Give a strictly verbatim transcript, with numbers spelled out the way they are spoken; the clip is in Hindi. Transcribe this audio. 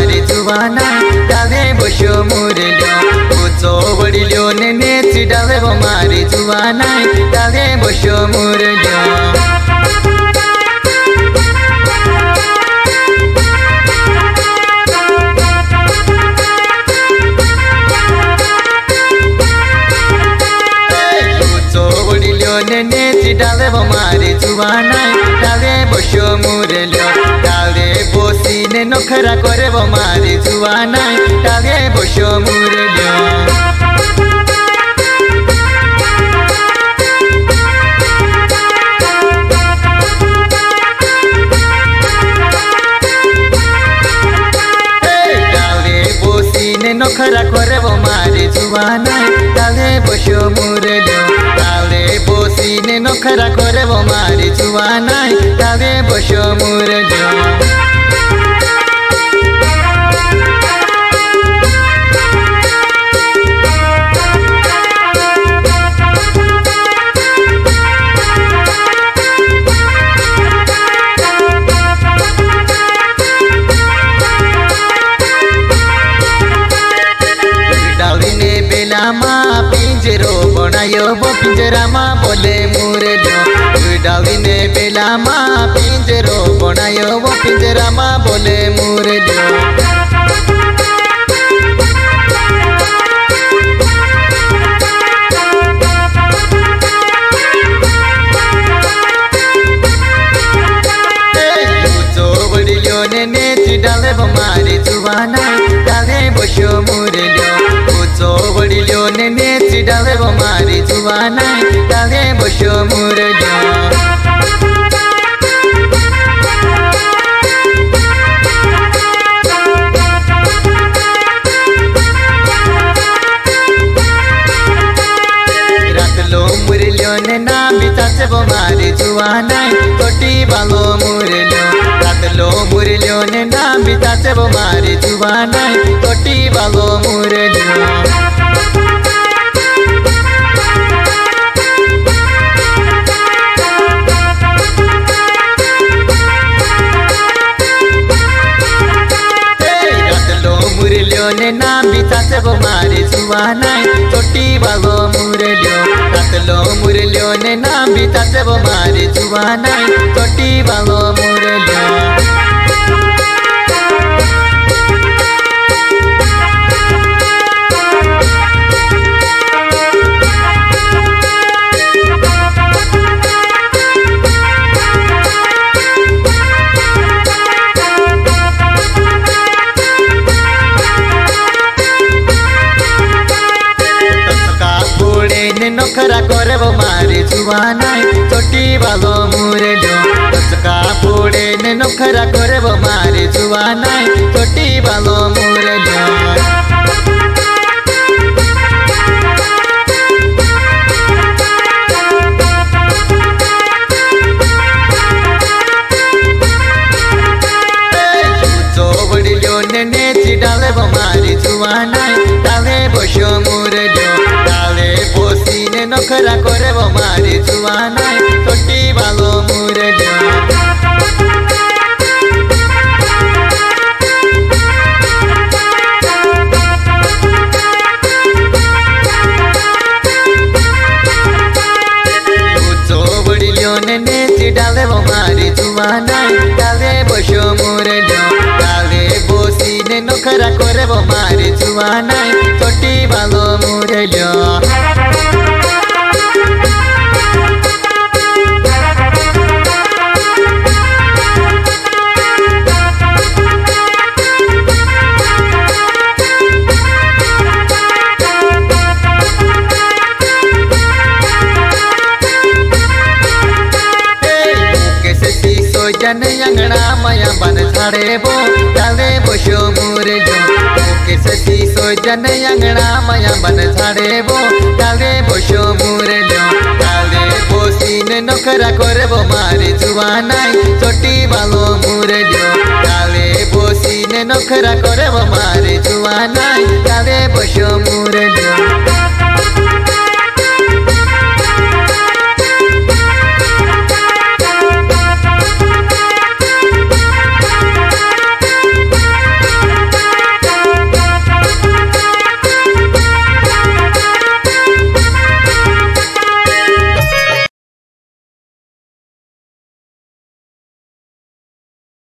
मारे जुवाना डाले बसो मुरलियो कुचो बड़िलियो ने चिडाले वो मारे जुवाना डाले बसो मुरलियो ने चिडाले वो मारे जुवाना डाले बसो मुरलियो डाले बोसी ने नखरा करे वो मारे जुवाना डाले बसो मुरलियो डाले बोसी ने नखरा करे वो मारे जुवाना डाले बसो मुरलियो बोसी ने नखरा करे वो मारे जुवाना डाले बसो मुरलियो पिंजरो बनायो वो पिंजरा माँ बोले मुरलियो डाली ने बेला माँ पिंजरो बनायो वो पिंजरा माँ बोले मुरलियो ने चिडाले वो मारे जुवाना डाले बसो मुरलियो कुचो बड़िलियो ने चिडाले वो मारे जुवाना डाले बसो मुरलियो ने नाम बिचाचे वो मारे जुवाना तोटी बालो मुरलियो लो मुरलियो ने नाम बिचाचे वो मारे जुवाना तोटी बालो मुरलियो मुरलियो ने नाम बिचाचे वो मारे जुवाना तोटी बालो मुरलियो लो मुरलियो ने नाम बिचाचे वो मारे जुवाना तोटी बालो मुरलियो नखरा करे वो मारे जुवाना तोटी बालो मुरलियो चका फोड़े ने नखरा करे वो मारे जुवाना तोटी बालो मुरलियो ने चिडाले वो मारे जुवाना डाले बसो मुरलियो डाले बोसी ने नखरा करे वो मारे जुवाना तोटी बालो मुरलियो ने चिडाले वो मारे जुवाना डाले बसो मुरलियो डाले बोसी ने नखरा करे वो मारे जुवाना तोटी बालो मुरलियो जन अंगना माया बन छाड़े वो डाले बसो मुरलियो के सती सो जन अंगना माया बन छाड़े वो डाले बसो मुरलियो डाले बोसी ने नखरा करे वो मारे जुवाना तोटी बालो मुरलियो डाले बोसी ने नखरा करे वो मारे जुवाना डाले बसो मुरलियो